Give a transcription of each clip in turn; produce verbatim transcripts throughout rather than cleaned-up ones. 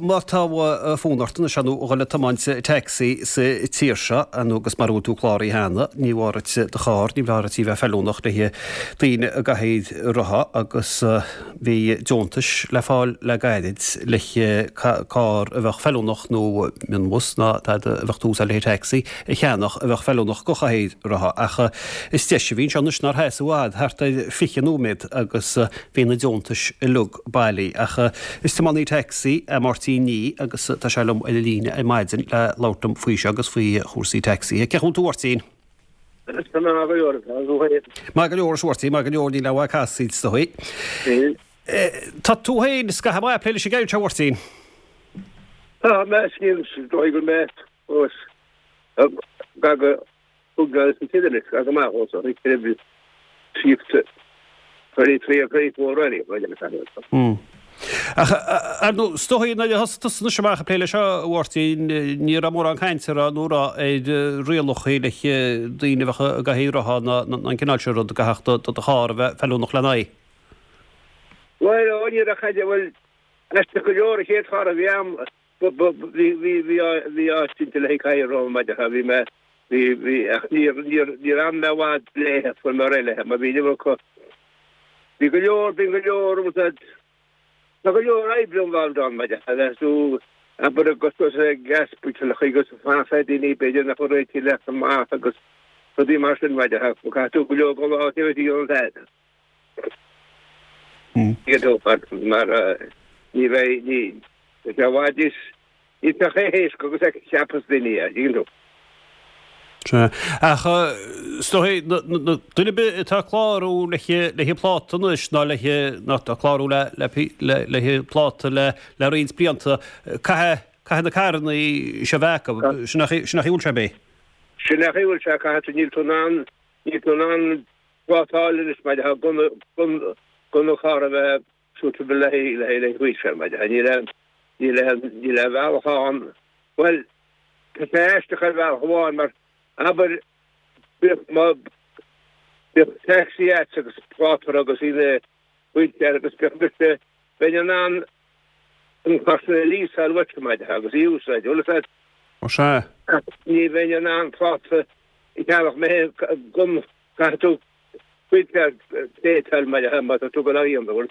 mar táha fónartan seanú óile tamáinte taxi sa tíirse an agus marú tú chláirí hena, ní bhharit de cháir, ní bhharití bheith fellúnach le daoine a gahéad rotha agus bhí Jontas le fáil le gaiid le cáir a bheith fellúnach nó min mus na a bheith túsa le taxi i cheannach a bheith fellúnach go chahéad rotha acha is teise bhín seanus nar heas bhád harta fiche nóméid agus bhína Jontas i lug bailí acha is tamáí taxi a Martíní agus tá selum i líne i maidin le látam faoise agus faoi chósaí taxi. Ceachún tú Martín? Má go leor suirtaí, má go leor ní le bhha casíd stoí. Tá tú héin sca ha pléile sé gaiir te Martín? Tá me cín dóigur me os gaga ugal sin tidirnis gaga má os a rí sífte fyrir trí a fyrir fór rani bhaile me Ar nó stoí na hastas na semach pléile se bhhairtí ní mór an caiintear a nóra é rialach le daoine bhecha a gahéiretha an cinálseú a gaheachta a cháir bheith fellúnach le naí. Well óíar a chaide bhfuil eiste go leor a chéad char a bhíam bhí áistínta le caiirrá maide a bhí me ní ran me bhád léthe fu mar réilethe, má bhí nimar chu bhí go leor bhí go leor Na go leor aibblum bháil don maide a leú a bud a gosgus a gaspúte le chugus a fása daoine beidir na choréití le an más agus chudí mar sin maide a chaú go leor go átíí an leid. Iadópad mar ní bheith ní bhádís í a chéhééis gogus ag seapas daoine a díú. Acha stoí duine be tá chláú le plátanis ná le chláú le pláta le le rins blianta cai na carna í se bhecha sinna chiúil se bé. Sinna chiúil se cai níl túnán ní túnán plátáilin is maide ha gunna chára bheith súta be le le le huiise maide ní le ní le ní le bhealcháin well tá éiste chu bheal háin mar aber ma taxi agus plátar agus ide buinte agus be ben an an pasna lísal wetmaid agus úsáid úsáid se ní ben an pláta i teach me gum gaú buinte détal meid ha mat tu go aíon bhil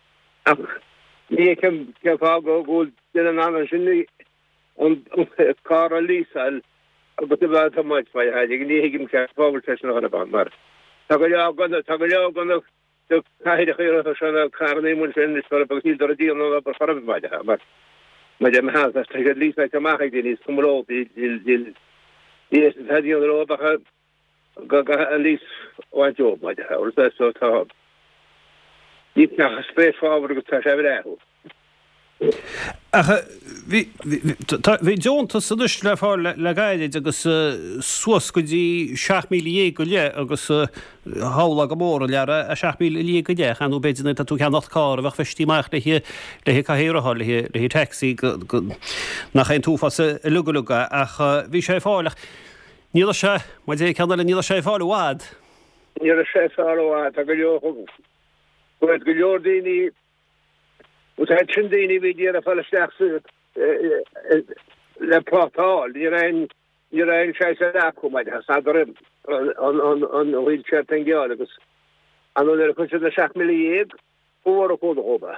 ní kem ceá go gúil den an an sinní an cá a lísal but about how much my head you need him can forward session on about mar tagaya gonna tagaya gonna to kaide khayra shana karni mun sen isfar bagil daradi no par farab ma da mar ma jam has that at least I can make it is kumro dil dil yes hadi ro ba ga ga at least one job ma da or so so ta deep na space forward go ta shabe Bhí Jontas san is le fá le gaiide agus suas go dtí seach mí dhé go le agus hála go mór leara a seach mí dhé go dé anú beidirna tú ceannacht cá a bheith festíach le le caihéireá le taxi nach chéon túfa i lugaluga ach bhí sé fáilech níl se mu é ceanna le níl sé fáil bhád. Níl sé fáil bhád a go leor go leor daoine Ut het sin daoine bhí díar a fallsteach le plátáil, ní raon ní raon sé acu maid a sadrim an bhil an geáil agus an ar chu na seach milliíag ó a chódaóba.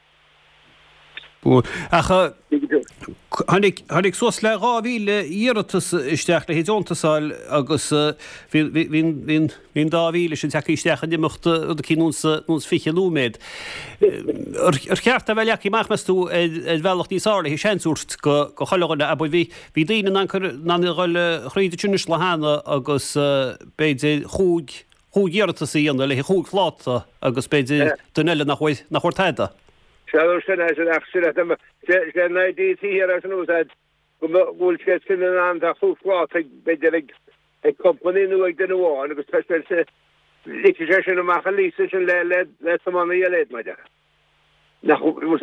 Acha Hannig sos le ráhíle íratas isteach le Jontasáil agus hín dáhíle sin take isteach an dimachta a cíúns fiche lúméid. Ar cheart a bheith í machmestú bhealach níosála hí séúrt go choáile a bhí hí daine naáile chríide túnis le hána agus béidir chúg chúgéirtas íana le chúg chláta agus béidir duile nach chóirtaide. Shadow sin as an accident am gen I D T here as an usad gúil sé sin an a chuúlá beidir ag company nu ag den bháin agus pe se lí sé sin amach a lí sin le le le samana a leid maide nach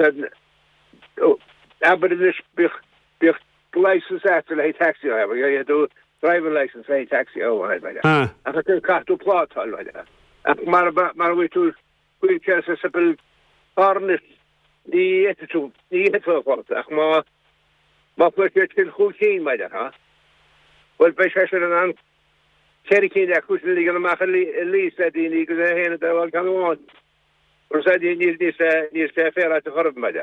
aber is bich bich license after le taxi ha you do driving license le taxi ó maide a chu catú plátáil maide mar mar wi tú chuil se sepil farnis ní etú ní ach má má fu cin chuchéin meide ha Well be se an Chericin a chu lí an macha lí a díní go héna bhil ganháin or sé ní ní ní sé fé a chorb meide.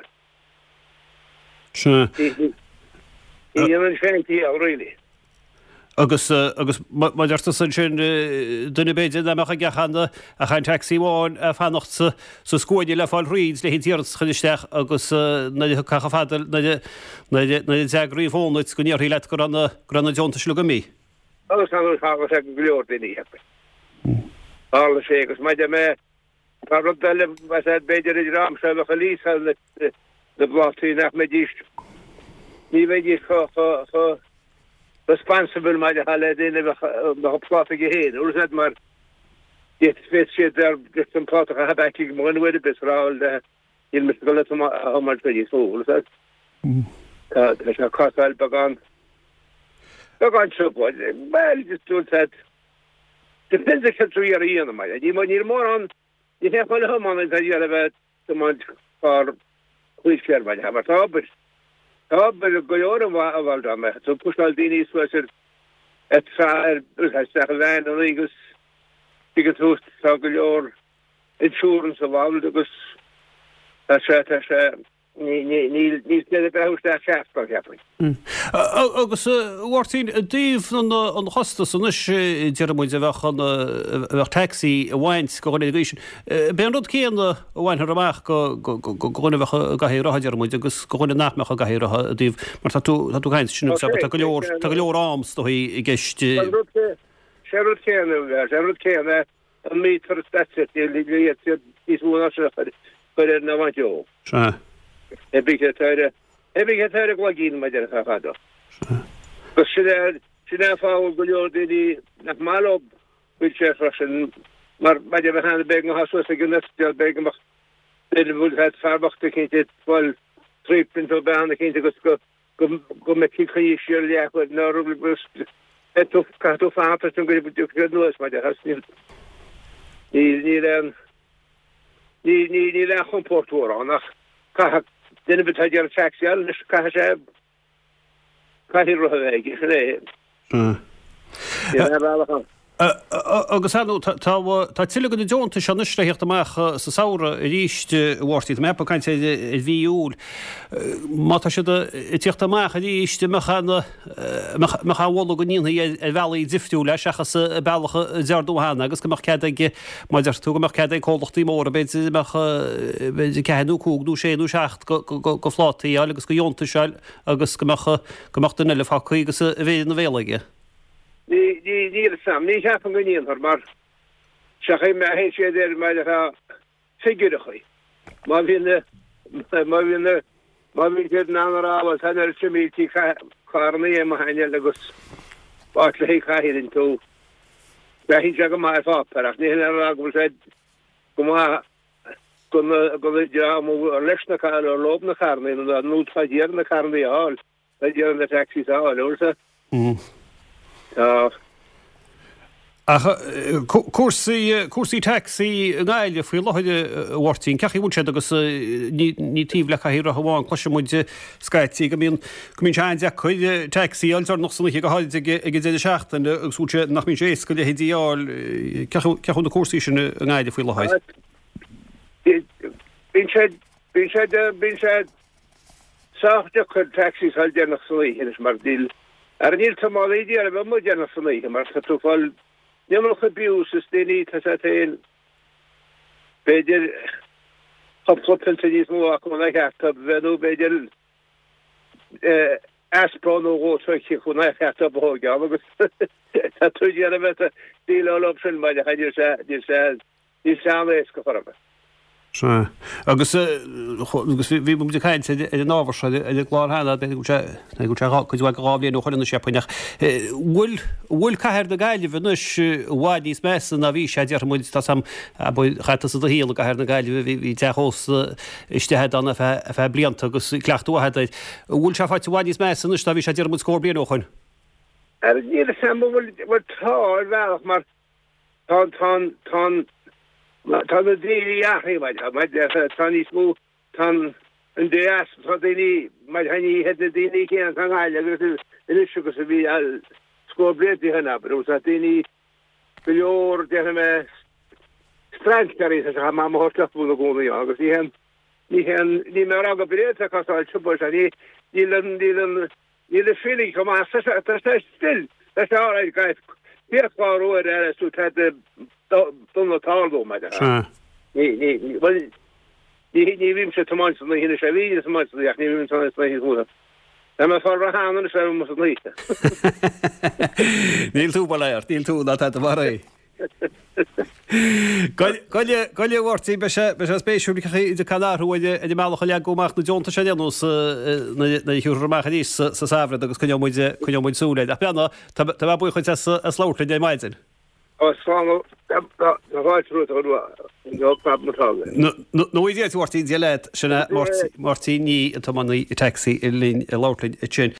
Í an féintí a rilí. Agus agus maidirta san sin duna béidir mecha gechanna a chain taxíháin a fannacht sa scóide le fáil riad le hintíar chuisteach agus cacha fadal deagríí fónit go níorthaí le go ranna Johnta le go mí. Agus an cha sé go leor daní hepa. Ála sé agus maidide mé tá beile beidir idir ram se a lís le blátaí nach mé díist. Ní bhéidir chu responsible my hale in the plot again or that mar it fits shit there just some plot have actually more with this round in Mister how much very so that uh there's a cost al bagan bagan so what well just do that depends the country you're in my you when you're more on you have all home on that you have about the month for which share by have a but Tá be go bhil dá me so puáil daoine suir et lein an agus tu tú tá go leor insurance a bhil agus sé níos le behústa seaachpá ceappaí. Agus bhhairtín díomh an chosta san is dearmid a bheith taxí a bhaint go gona éisi. Bé an rud céan a bhainthar amach go gona bheith gahéiretha dearmid agus go gona nachmeach a gahéiretha a díomh mar tú gaiint sinú go leor go leor ams do i gceist. sé rud céanna sé rud céanna an mí tar staite í bhna se chuir na bhainteo. Ebig teire ebig teire glagin me der fado. But she she na fa go leor déi nach mal op which fraschen maar bij de han begen has so genest der begen mag den wol het farbacht kind dit vol trippen to baan kind go go go me ki khie ja go na rubel bust et of ka to fa pa go go no is maar der has nie nie nie nie nie nie la komportor nach ka Dinne betid ar taxial nes ca sé ca roiige ré. Agus tá tiile go Johnta se nuisleocht amach sa saora a ríiste bhhairtíí mepa caiint i bhíúil. Má tá si tíocht amach a ríiste mechanhla go níonna a bhelaí diftiú leis seachas a bailcha deardúhanana, agus goach ce maidir tú goach ce cólachtaí mór a beidir ceanú cúgú séú seach go flátaí agus go Johnta seil agus goach den eile facaí agus a bhé na bhélaige. Ní ní sam ní heb an goíon ar mar se me hé sé er me ha figurechaí má vinne má vinne má vin ná han semítí charnaí a haine agus bá le hé chahirin tú be hin se go mai fáperach ní a go sé go go go lena cha or lob na charnaí a nút fadíar na charnaí áil dé an na taxi áil úsa. cuasaí taxí gáile faoi leide bhhairtíín ceí bú sé agus ní tíh le chaíar a bháin chuise muide scaití go mín gomín tein de chuide taxíáil ar nach sanna go háide ag dé seachtain agus úte nach mín sééis go le hédíáil ceún na cuasaí sin a gáide faoi leid. Bhín sé bhín sé bhín sé sáte chun taxís hall dénach sannaí hinas mar díl. Ar níl tamáí ar bh mu dénach sannaí mar tú fáil Nimmer gebiús is déní ein beidir hopsopintismo a kon het venú beidir asprán ó chu chun het a bóga agus tu vet díl opsin me heidir se se ní se go for. agus agus bhí mu caiint idir náhar idir gláthna go ráblíon chuirna sepainach. Bhfuil bhfuil caiir na gaiile bhanus bháidís mesan a bhí sé dear muid tá sam chaita a híal a gaiir na gaiile bhí teós istethe anna bheith blianta agus cleachtúhead. Bhfuil se fáid bháidís mesan a bhí sé dear mu scór blion chuin. Ar ní sam bhfuil tá bhealach mar tá tá Tá dé ahí me me tanní smó tan an déas déní mai haní het déní ché an tangáile agus inisigus a bhí al scóbrétí hena brús a déní beor de me strandtarí a má hortlaú a gúna agus í hen ní hen ní me aga bréta casáil tubo a ní ní ní ní le féling kom still áid gaiith Piáú er sú donna táló me ní vím se tomáin na hinne sé ví ach ní vím na húna. Na me far rahan se mu líte. Níl tú baléir, níl tú na war é. Goile bhhartí be be spéisiú de canárúide a d meach le goach na Johnta sé déanús na hiúrmaach níos sa safra agus chunemuide chunemuid súleid. A peanna tá bu chuid a sláirla dé maidin. No idé túirtí de leid sinna Martíní a taí i taxi i lín i láirlainn i tsin.